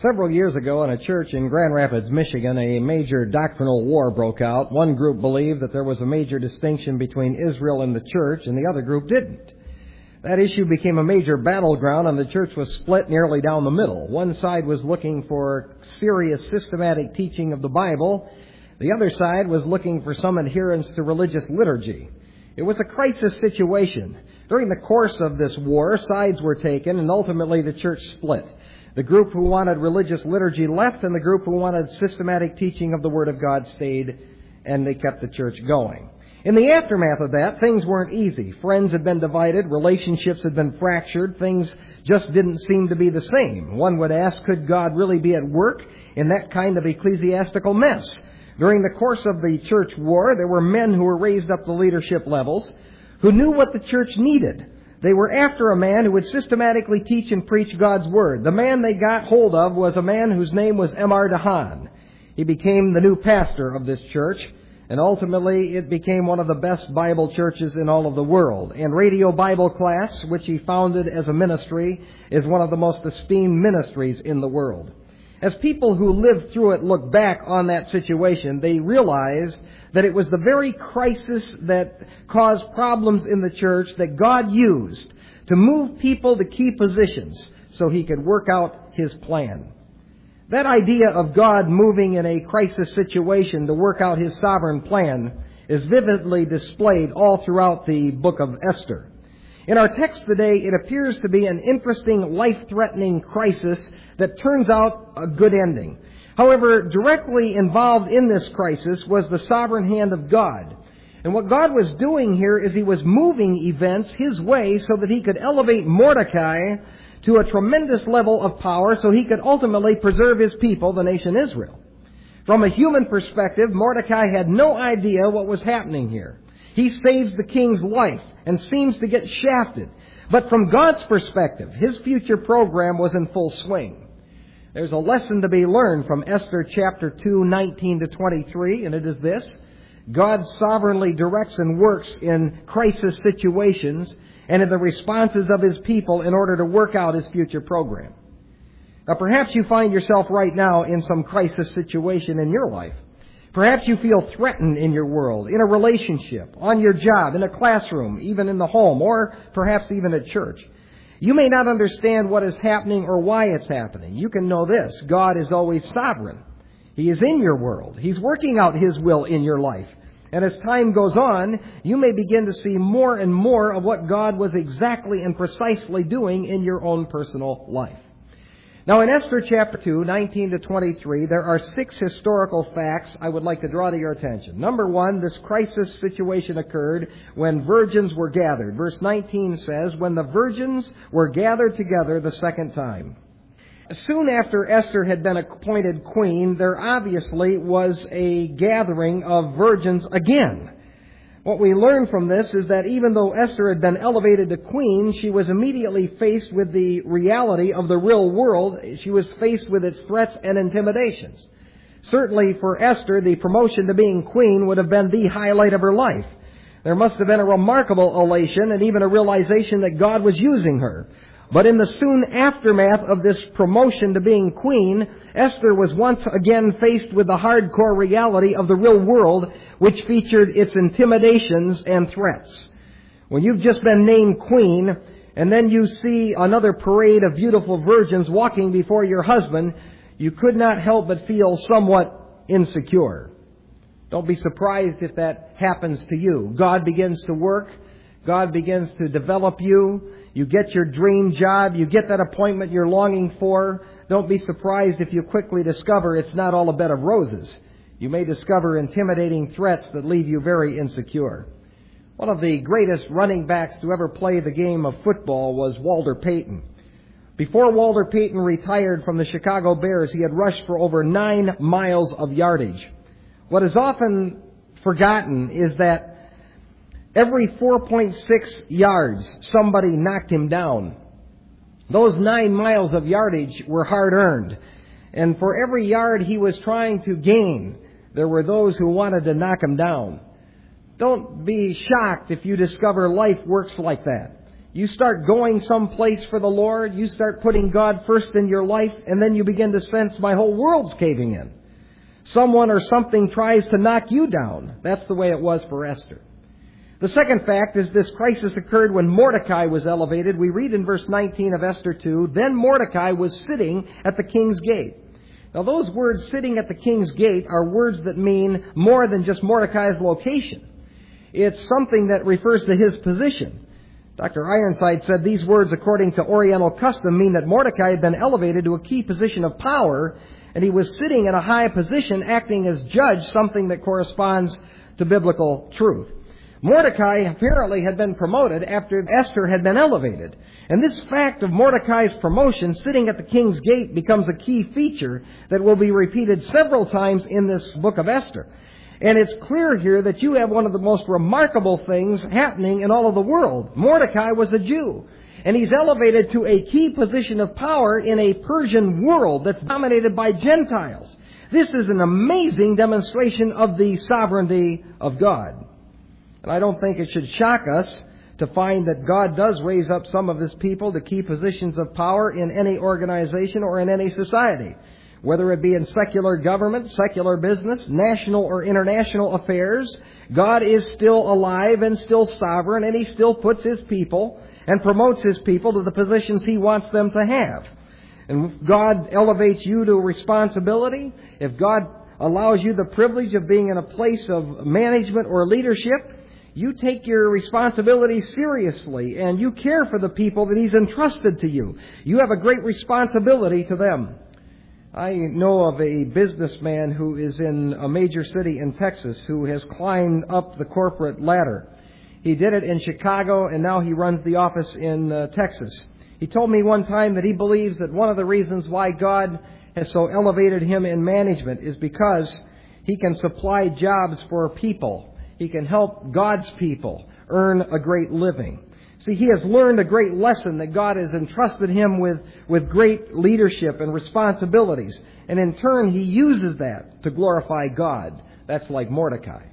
Several years ago in a church in Grand Rapids, Michigan, a major doctrinal war broke out. One group believed that there was a major distinction between Israel and the church, and the other group didn't. That issue became a major battleground, and the church was split nearly down the middle. One side was looking for serious systematic teaching of the Bible. The other side was looking for some adherence to religious liturgy. It was a crisis situation. During the course of this war, sides were taken, and ultimately the church split. The group who wanted religious liturgy left, and the group who wanted systematic teaching of the Word of God stayed, and they kept the church going. In the aftermath of that, things weren't easy. Friends had been divided, relationships had been fractured, things just didn't seem to be the same. One would ask, could God really be at work in that kind of ecclesiastical mess? During the course of the church war, there were men who were raised up to leadership levels who knew what the church needed. They were after a man who would systematically teach and preach God's Word. The man they got hold of was a man whose name was M.R. DeHaan. He became the new pastor of this church, and ultimately it became one of the best Bible churches in all of the world. And Radio Bible Class, which he founded as a ministry, is one of the most esteemed ministries in the world. As people who lived through it look back on that situation, they realized that it was the very crisis that caused problems in the church that God used to move people to key positions so He could work out His plan. That idea of God moving in a crisis situation to work out His sovereign plan is vividly displayed all throughout the book of Esther. In our text today, it appears to be an interesting, life-threatening crisis that turns out a good ending. However, directly involved in this crisis was the sovereign hand of God. And what God was doing here is He was moving events His way so that He could elevate Mordecai to a tremendous level of power so he could ultimately preserve his people, the nation Israel. From a human perspective, Mordecai had no idea what was happening here. He saves the king's life and seems to get shafted. But from God's perspective, His future program was in full swing. There's a lesson to be learned from Esther chapter 2, 19 to 23, and it is this: God sovereignly directs and works in crisis situations and in the responses of His people in order to work out His future program. Now, perhaps you find yourself right now in some crisis situation in your life. Perhaps you feel threatened in your world, in a relationship, on your job, in a classroom, even in the home, or perhaps even at church. You may not understand what is happening or why it's happening. You can know this: God is always sovereign. He is in your world. He's working out His will in your life. And as time goes on, you may begin to see more and more of what God was exactly and precisely doing in your own personal life. Now, in Esther chapter 2, 19 to 23, there are 6 historical facts I would like to draw to your attention. Number 1, this crisis situation occurred when virgins were gathered. Verse 19 says, when the virgins were gathered together the second time. Soon after Esther had been appointed queen, there obviously was a gathering of virgins again. What we learn from this is that even though Esther had been elevated to queen, she was immediately faced with the reality of the real world. She was faced with its threats and intimidations. Certainly for Esther, the promotion to being queen would have been the highlight of her life. There must have been a remarkable elation and even a realization that God was using her. But in the soon aftermath of this promotion to being queen, Esther was once again faced with the hardcore reality of the real world, which featured its intimidations and threats. When you've just been named queen, and then you see another parade of beautiful virgins walking before your husband, you could not help but feel somewhat insecure. Don't be surprised if that happens to you. God begins to work. God begins to develop you. You get your dream job. You get that appointment you're longing for. Don't be surprised if you quickly discover it's not all a bed of roses. You may discover intimidating threats that leave you very insecure. One of the greatest running backs to ever play the game of football was Walter Payton. Before Walter Payton retired from the Chicago Bears, he had rushed for over 9 miles of yardage. What is often forgotten is that every 4.6 yards, somebody knocked him down. Those 9 miles of yardage were hard-earned. And for every yard he was trying to gain, there were those who wanted to knock him down. Don't be shocked if you discover life works like that. You start going someplace for the Lord, you start putting God first in your life, and then you begin to sense, my whole world's caving in. Someone or something tries to knock you down. That's the way it was for Esther. The second fact is this crisis occurred when Mordecai was elevated. We read in verse 19 of Esther 2, then Mordecai was sitting at the king's gate. Now those words, sitting at the king's gate, are words that mean more than just Mordecai's location. It's something that refers to his position. Dr. Ironside said these words, according to Oriental custom, mean that Mordecai had been elevated to a key position of power, and he was sitting in a high position, acting as judge, something that corresponds to biblical truth. Mordecai apparently had been promoted after Esther had been elevated. And this fact of Mordecai's promotion, sitting at the king's gate, becomes a key feature that will be repeated several times in this book of Esther. And it's clear here that you have one of the most remarkable things happening in all of the world. Mordecai was a Jew, and he's elevated to a key position of power in a Persian world that's dominated by Gentiles. This is an amazing demonstration of the sovereignty of God. And I don't think it should shock us to find that God does raise up some of His people to key positions of power in any organization or in any society. Whether it be in secular government, secular business, national or international affairs, God is still alive and still sovereign, and He still puts His people and promotes His people to the positions He wants them to have. And if God elevates you to responsibility, if God allows you the privilege of being in a place of management or leadership, you take your responsibility seriously and you care for the people that He's entrusted to you. You have a great responsibility to them. I know of a businessman who is in a major city in Texas who has climbed up the corporate ladder. He did it in Chicago, and now he runs the office in Texas. He told me one time that he believes that one of the reasons why God has so elevated him in management is because he can supply jobs for people. He can help God's people earn a great living. See, he has learned a great lesson that God has entrusted him with great leadership and responsibilities. And in turn, he uses that to glorify God. That's like Mordecai.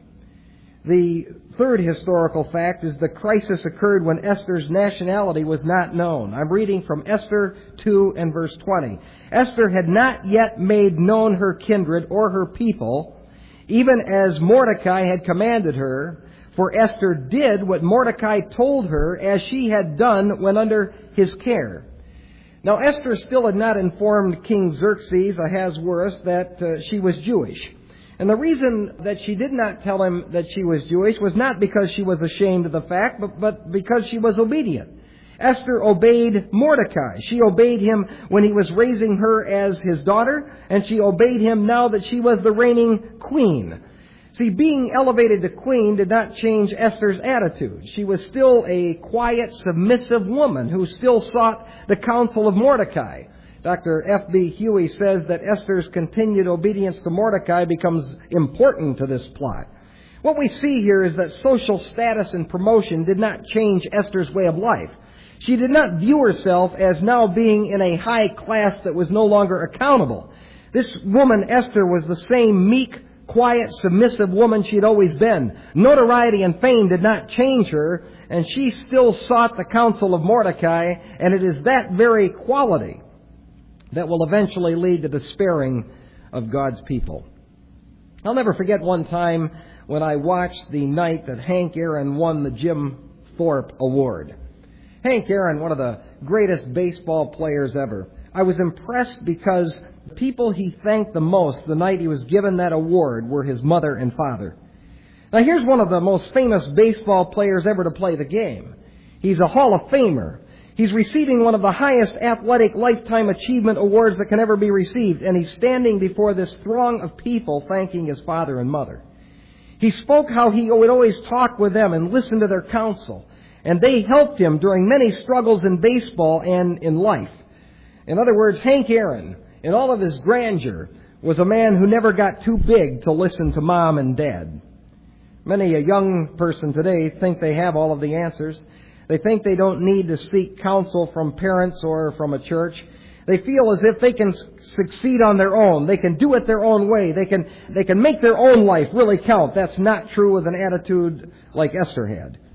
The third historical fact is the crisis occurred when Esther's nationality was not known. I'm reading from Esther 2 and verse 20. Esther had not yet made known her kindred or her people, even as Mordecai had commanded her. For Esther did what Mordecai told her, as she had done when under his care. Now Esther still had not informed King Xerxes Ahasuerus that she was Jewish. And the reason that she did not tell him that she was Jewish was not because she was ashamed of the fact, but because she was obedient. Esther obeyed Mordecai. She obeyed him when he was raising her as his daughter, and she obeyed him now that she was the reigning queen. See, being elevated to queen did not change Esther's attitude. She was still a quiet, submissive woman who still sought the counsel of Mordecai. Dr. F.B. Huey says that Esther's continued obedience to Mordecai becomes important to this plot. What we see here is that social status and promotion did not change Esther's way of life. She did not view herself as now being in a high class that was no longer accountable. This woman, Esther, was the same meek, quiet, submissive woman she had always been. Notoriety and fame did not change her, and she still sought the counsel of Mordecai, and it is that very quality that will eventually lead to the sparing of God's people. I'll never forget one time when I watched the night that Hank Aaron won the Jim Thorpe Award. Hank Aaron, one of the greatest baseball players ever. I was impressed because the people he thanked the most the night he was given that award were his mother and father. Now here's one of the most famous baseball players ever to play the game. He's a Hall of Famer. He's receiving one of the highest athletic lifetime achievement awards that can ever be received, and he's standing before this throng of people thanking his father and mother. He spoke how he would always talk with them and listen to their counsel, and they helped him during many struggles in baseball and in life. In other words, Hank Aaron, in all of his grandeur, was a man who never got too big to listen to mom and dad. Many a young person today think they have all of the answers. They think they don't need to seek counsel from parents or from a church. They feel as if they can succeed on their own. They can do it their own way. They can make their own life really count. That's not true with an attitude like Esther had.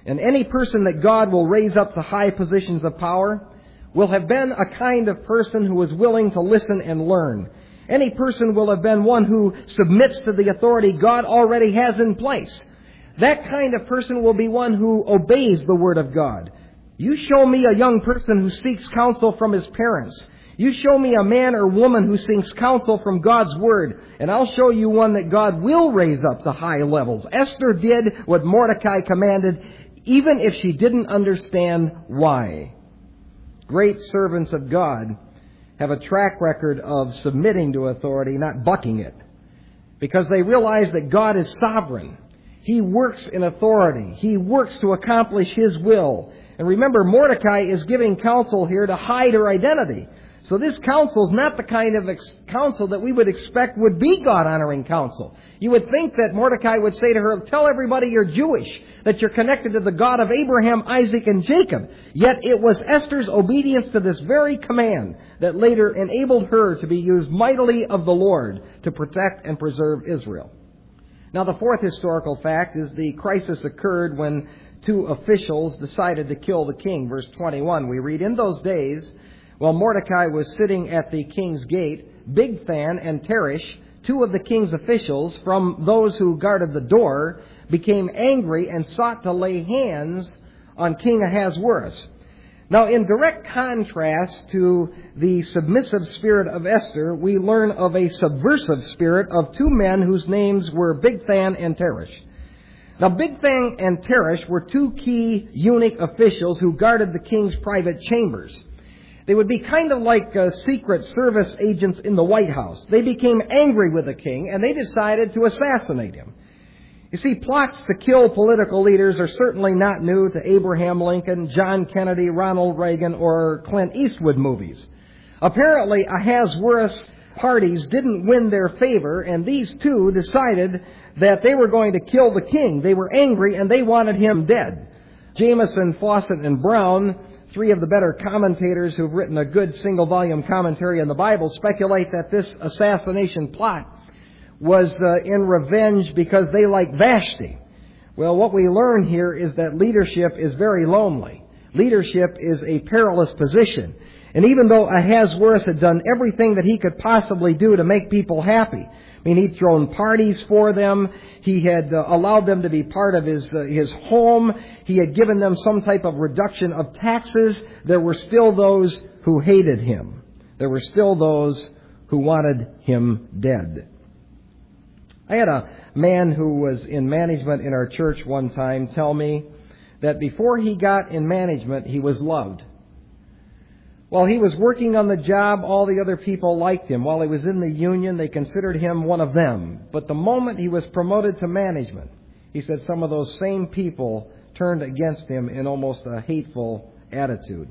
And any person that God will raise up to high positions of power will have been a kind of person who is willing to listen and learn. Any person will have been one who submits to the authority God already has in place. That kind of person will be one who obeys the Word of God. You show me a young person who seeks counsel from his parents. You show me a man or woman who seeks counsel from God's Word, and I'll show you one that God will raise up to high levels. Esther did what Mordecai commanded, even if she didn't understand why. Great servants of God have a track record of submitting to authority, not bucking it, because they realize that God is sovereign. He works in authority. He works to accomplish His will. And remember, Mordecai is giving counsel here to hide her identity. So this counsel is not the kind of counsel that we would expect would be God-honoring counsel. You would think that Mordecai would say to her, tell everybody you're Jewish, that you're connected to the God of Abraham, Isaac, and Jacob. Yet it was Esther's obedience to this very command that later enabled her to be used mightily of the Lord to protect and preserve Israel. Now, the fourth historical fact is the crisis occurred when two officials decided to kill the king. Verse 21, we read, in those days, while Mordecai was sitting at the king's gate, Bigthan and Teresh, two of the king's officials from those who guarded the door, became angry and sought to lay hands on King Ahasuerus. Now, in direct contrast to the submissive spirit of Esther, we learn of a subversive spirit of two men whose names were Bigthan and Teresh. Now, Bigthan and Teresh were two key eunuch officials who guarded the king's private chambers. They would be kind of like Secret Service agents in the White House. They became angry with the king, and they decided to assassinate him. You see, plots to kill political leaders are certainly not new to Abraham Lincoln, John Kennedy, Ronald Reagan, or Clint Eastwood movies. Apparently, Ahasuerus' parties didn't win their favor, and these two decided that they were going to kill the king. They were angry, and they wanted him dead. Jameson, Fawcett, and Brown, three of the better commentators who've written a good single-volume commentary on the Bible, speculate that this assassination plot was in revenge because they liked Vashti. Well, what we learn here is that leadership is very lonely. Leadership is a perilous position. And even though Ahasuerus had done everything that he could possibly do to make people happy, I mean, he'd thrown parties for them. He had allowed them to be part of his home. He had given them some type of reduction of taxes. There were still those who hated him. There were still those who wanted him dead. I had a man who was in management in our church one time tell me that before he got in management, he was loved. While he was working on the job, all the other people liked him. While he was in the union, they considered him one of them. But the moment he was promoted to management, he said some of those same people turned against him in almost a hateful attitude.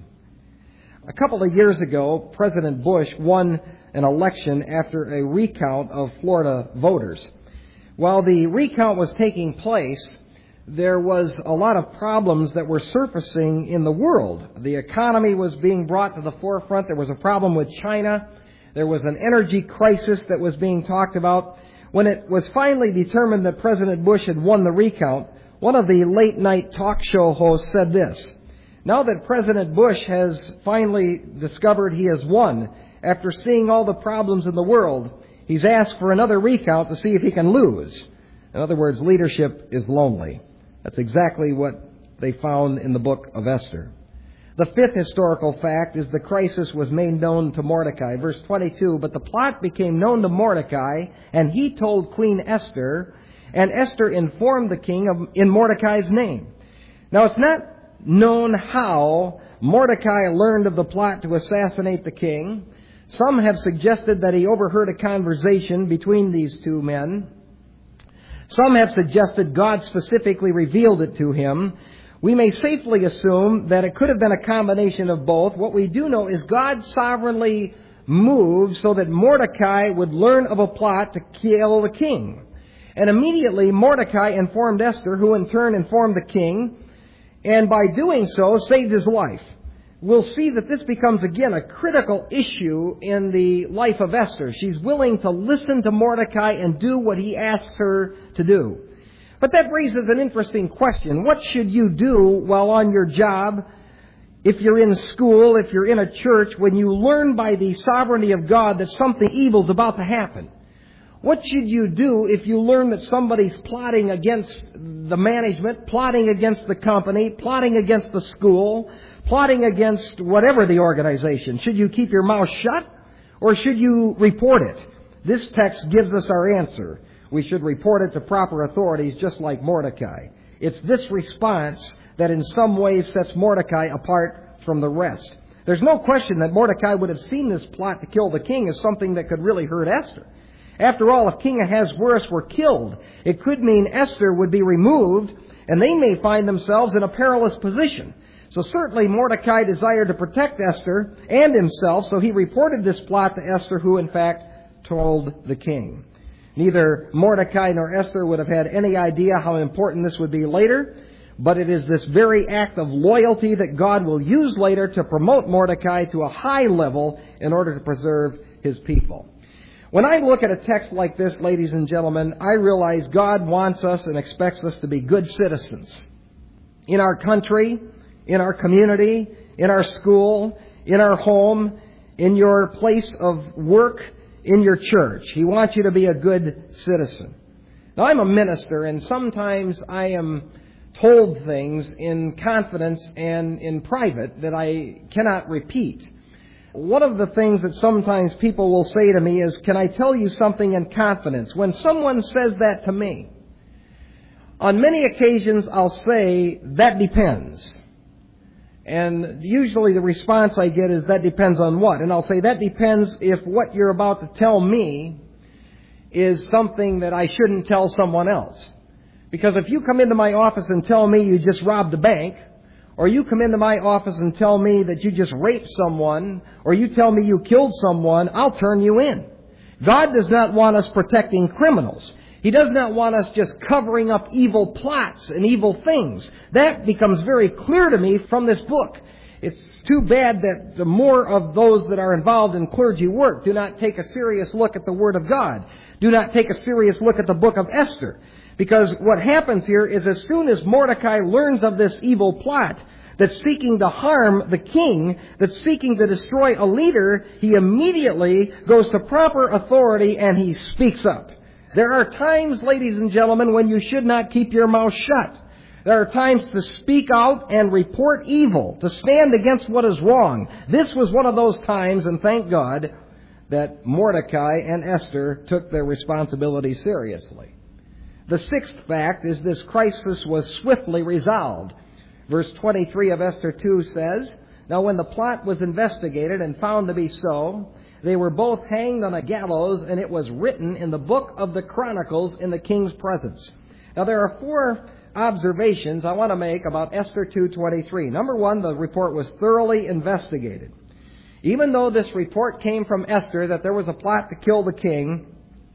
A couple of years ago, President Bush won an election after a recount of Florida voters. While the recount was taking place, there was a lot of problems that were surfacing in the world. The economy was being brought to the forefront. There was a problem with China. There was an energy crisis that was being talked about. When it was finally determined that President Bush had won the recount, one of the late-night talk show hosts said this: now that President Bush has finally discovered he has won, after seeing all the problems in the world, he's asked for another recount to see if he can lose. In other words, leadership is lonely. That's exactly what they found in the book of Esther. The fifth historical fact is the crisis was made known to Mordecai. Verse 22, but the plot became known to Mordecai, and he told Queen Esther, and Esther informed the king in Mordecai's name. Now, it's not known how Mordecai learned of the plot to assassinate the king. Some have suggested that he overheard a conversation between these two men. Some have suggested God specifically revealed it to him. We may safely assume that it could have been a combination of both. What we do know is God sovereignly moved so that Mordecai would learn of a plot to kill the king. And immediately Mordecai informed Esther, who in turn informed the king, and by doing so saved his life. We'll see that this becomes again a critical issue in the life of Esther. She's willing to listen to Mordecai and do what he asks her to do. But that raises an interesting question. What should you do while on your job, if you're in school, if you're in a church, when you learn by the sovereignty of God that something evil is about to happen? What should you do if you learn that somebody's plotting against the management, plotting against the company, plotting against the school, plotting against whatever the organization? Should you keep your mouth shut or should you report it? This text gives us our answer. We should report it to proper authorities just like Mordecai. It's this response that in some ways sets Mordecai apart from the rest. There's no question that Mordecai would have seen this plot to kill the king as something that could really hurt Esther. After all, if King Ahasuerus were killed, it could mean Esther would be removed, and they may find themselves in a perilous position. So certainly Mordecai desired to protect Esther and himself, so he reported this plot to Esther, who in fact told the king. Neither Mordecai nor Esther would have had any idea how important this would be later, but it is this very act of loyalty that God will use later to promote Mordecai to a high level in order to preserve his people. When I look at a text like this, ladies and gentlemen, I realize God wants us and expects us to be good citizens in our country, in our community, in our school, in our home, in your place of work, in your church. He wants you to be a good citizen. Now, I'm a minister, and sometimes I am told things in confidence and in private that I cannot repeat. One of the things that sometimes people will say to me is, "Can I tell you something in confidence?" When someone says that to me, on many occasions I'll say, "That depends." And usually the response I get is, "That depends on what?" And I'll say, "That depends if what you're about to tell me is something that I shouldn't tell someone else." Because if you come into my office and tell me you just robbed a bank, or you come into my office and tell me that you just raped someone, or you tell me you killed someone, I'll turn you in. God does not want us protecting criminals. He does not want us just covering up evil plots and evil things. That becomes very clear to me from this book. It's too bad that the more of those that are involved in clergy work do not take a serious look at the Word of God. Do not take a serious look at the book of Esther. Because what happens here is as soon as Mordecai learns of this evil plot that's seeking to harm the king, that's seeking to destroy a leader, he immediately goes to proper authority and he speaks up. There are times, ladies and gentlemen, when you should not keep your mouth shut. There are times to speak out and report evil, to stand against what is wrong. This was one of those times, and thank God that Mordecai and Esther took their responsibility seriously. The sixth fact is this crisis was swiftly resolved. Verse 23 of Esther 2 says, "Now when the plot was investigated and found to be so, they were both hanged on a gallows, and it was written in the book of the Chronicles in the king's presence." Now there are four observations I want to make about Esther 2:23. Number one, the report was thoroughly investigated. Even though this report came from Esther that there was a plot to kill the king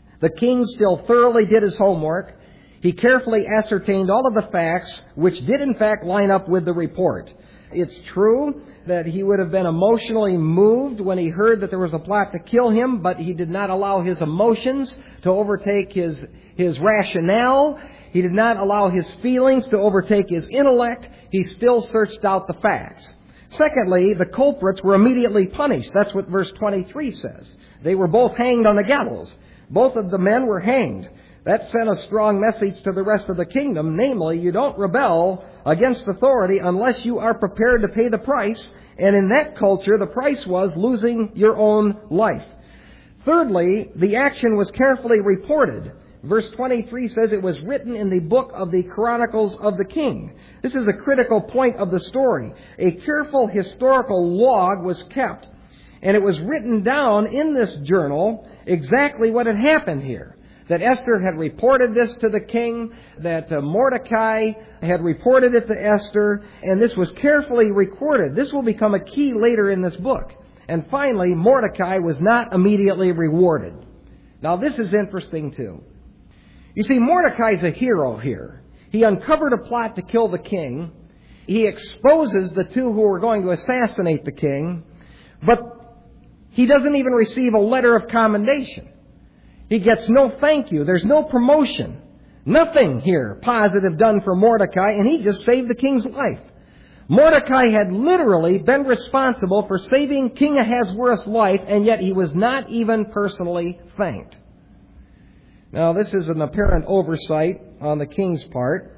still thoroughly did his homework. He carefully ascertained all of the facts, which did in fact line up with the report. It's true that he would have been emotionally moved when he heard that there was a plot to kill him, but he did not allow his emotions to overtake his rationale. He did not allow his feelings to overtake his intellect. He still searched out the facts. Secondly, the culprits were immediately punished. That's what verse 23 says. They were both hanged on the gallows. Both of the men were hanged. That sent a strong message to the rest of the kingdom, namely, you don't rebel against authority unless you are prepared to pay the price. And in that culture, the price was losing your own life. Thirdly, the action was carefully reported. Verse 23 says it was written in the book of the Chronicles of the King. This is a critical point of the story. A careful historical log was kept, and it was written down in this journal exactly what had happened here. That Esther had reported this to the king, that Mordecai had reported it to Esther, and this was carefully recorded. This will become a key later in this book. And finally, Mordecai was not immediately rewarded. Now this is interesting too. You see, Mordecai's a hero here. He uncovered a plot to kill the king. He exposes the two who were going to assassinate the king, but he doesn't even receive a letter of commendation. He gets no thank you. There's no promotion. Nothing here positive done for Mordecai, and he just saved the king's life. Mordecai had literally been responsible for saving King Ahasuerus' life, and yet he was not even personally thanked. Now, this is an apparent oversight on the king's part,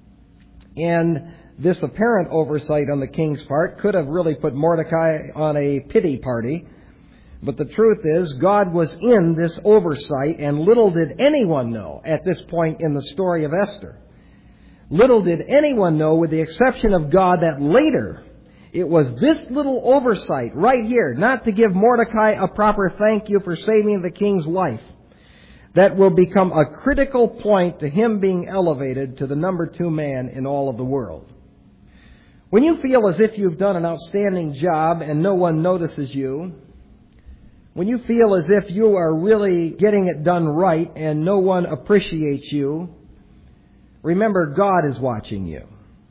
and this apparent oversight on the king's part could have really put Mordecai on a pity party. But the truth is, God was in this oversight, and little did anyone know at this point in the story of Esther. Little did anyone know, with the exception of God, that later it was this little oversight right here, not to give Mordecai a proper thank you for saving the king's life, that will become a critical point to him being elevated to the number 2 man in all of the world. When you feel as if you've done an outstanding job and no one notices you, when you feel as if you are really getting it done right and no one appreciates you, remember, God is watching you.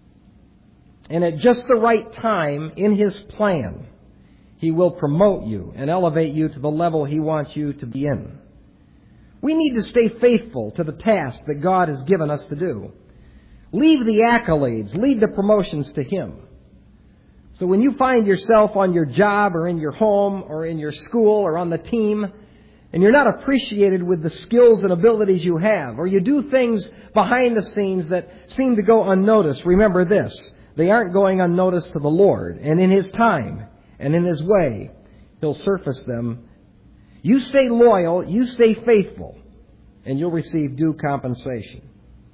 And at just the right time in His plan, He will promote you and elevate you to the level He wants you to be in. We need to stay faithful to the task that God has given us to do. Leave the accolades, leave the promotions to Him. So when you find yourself on your job or in your home or in your school or on the team, and you're not appreciated with the skills and abilities you have, or you do things behind the scenes that seem to go unnoticed, remember this: they aren't going unnoticed to the Lord, and in His time and in His way, He'll surface them. You stay loyal, you stay faithful, and you'll receive due compensation.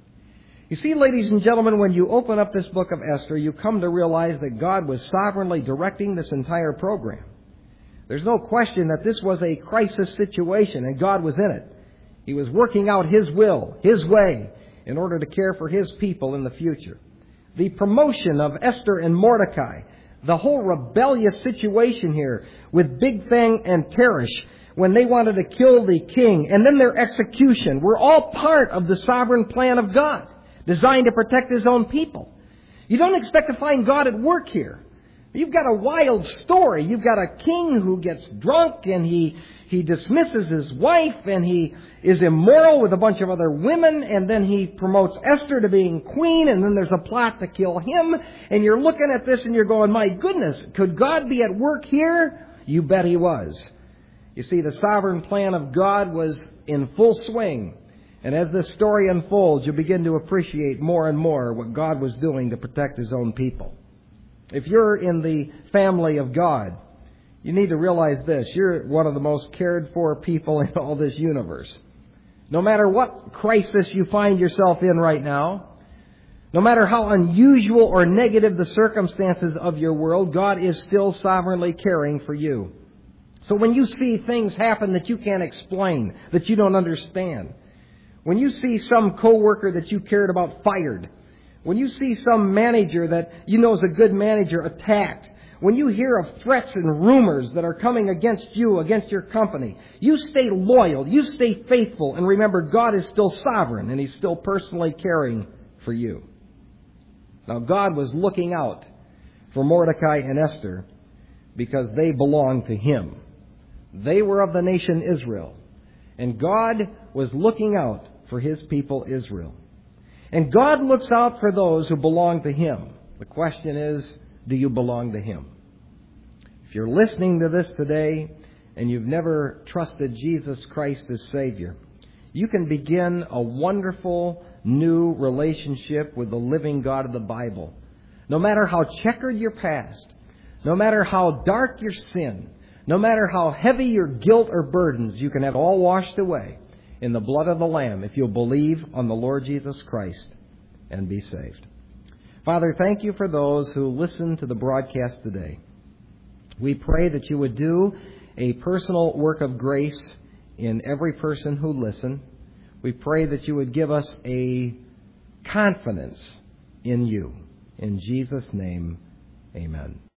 You see, ladies and gentlemen, when you open up this book of Esther, you come to realize that God was sovereignly directing this entire program. There's no question that this was a crisis situation, and God was in it. He was working out His will, His way, in order to care for His people in the future. The promotion of Esther and Mordecai, the whole rebellious situation here with Bigthana and Teresh, when they wanted to kill the king, and then their execution, were all part of the sovereign plan of God, designed to protect His own people. You don't expect to find God at work here. You've got a wild story. You've got a king who gets drunk and he dismisses his wife and he is immoral with a bunch of other women, and then he promotes Esther to being queen, and then there's a plot to kill him, and you're looking at this and you're going, my goodness, could God be at work here? You bet He was. You see, the sovereign plan of God was in full swing. And as this story unfolds, you begin to appreciate more and more what God was doing to protect His own people. If you're in the family of God, you need to realize this: you're one of the most cared for people in all this universe. No matter what crisis you find yourself in right now, no matter how unusual or negative the circumstances of your world, God is still sovereignly caring for you. So when you see things happen that you can't explain, that you don't understand, when you see some coworker that you cared about fired, when you see some manager that you know is a good manager attacked, when you hear of threats and rumors that are coming against you, against your company, you stay loyal, you stay faithful, and remember, God is still sovereign and He's still personally caring for you. Now, God was looking out for Mordecai and Esther because they belonged to Him. They were of the nation Israel, and God was looking out for His people Israel. And God looks out for those who belong to Him. The question is, do you belong to Him? If you're listening to this today and you've never trusted Jesus Christ as Savior, you can begin a wonderful new relationship with the living God of the Bible. No matter how checkered your past, no matter how dark your sin, no matter how heavy your guilt or burdens, you can have it all washed away in the blood of the Lamb if you'll believe on the Lord Jesus Christ and be saved. Father, thank You for those who listen to the broadcast today. We pray that You would do a personal work of grace in every person who listens. We pray that You would give us a confidence in You. In Jesus' name, amen.